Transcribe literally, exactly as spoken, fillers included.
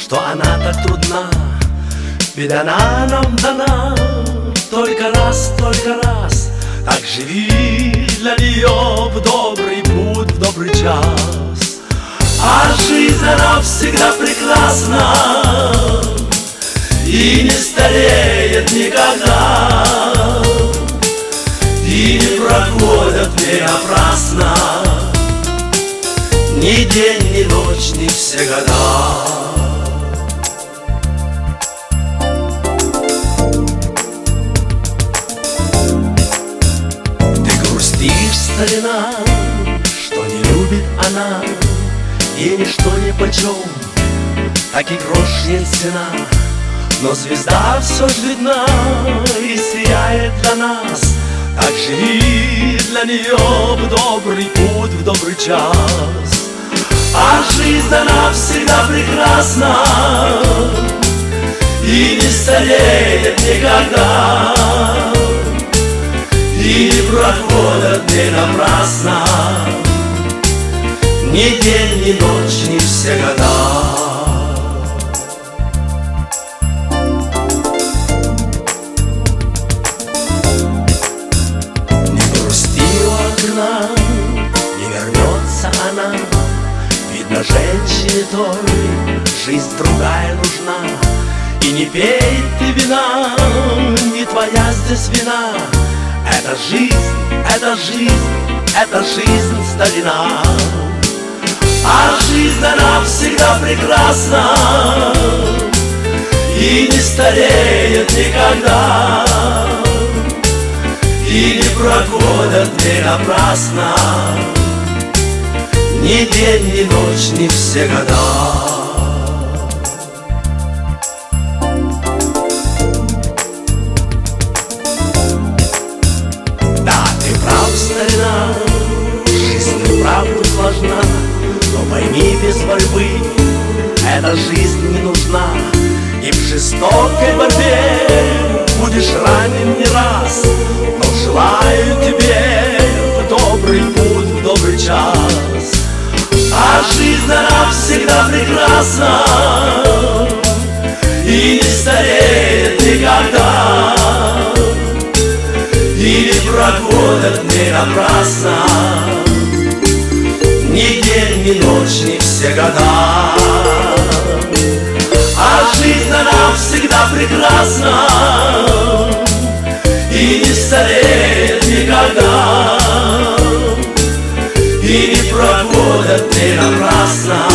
что она так трудна, ведь она нам дана только раз, только раз. Так живи для нее в добрый путь, в добрый час. А жизнь она всегда прекрасна и не стареет никогда, и не проходят дни напрасно, ни день, ни ночь, ни все года. Ты грустишь, старина, что не любит она, и ничто нипочем, так и грош нет цена. Но звезда все ж видна и сияет для нас. Так живи для нее в добрый путь, в добрый час. А жизнь она всегда прекрасна и не стареет никогда, и не проходят дни напрасно, ни день, ни ночь, ни все года. Не вернется она, видно, женщине той жизнь другая нужна. И не пей ты вина, не твоя здесь вина. Это жизнь, это жизнь, это жизнь, старина. А жизнь она всегда прекрасна и не стареет никогда, и не проходят дни напрасно, ни день, ни ночь, ни все года. Да, ты прав, старина, жизнь и вправду сложна, но пойми, без борьбы эта жизнь не нужна. И в жестокой борьбе будешь ранен не раз, но желаю тебе в добрый путь, в добрый час. А жизнь она всегда прекрасна и не стареет никогда, и не проходят дни напрасно, ни день, ни ночь, ни все года. А жизнь она всегда прекрасна и не стареет никогда, и не проходят дни напрасно,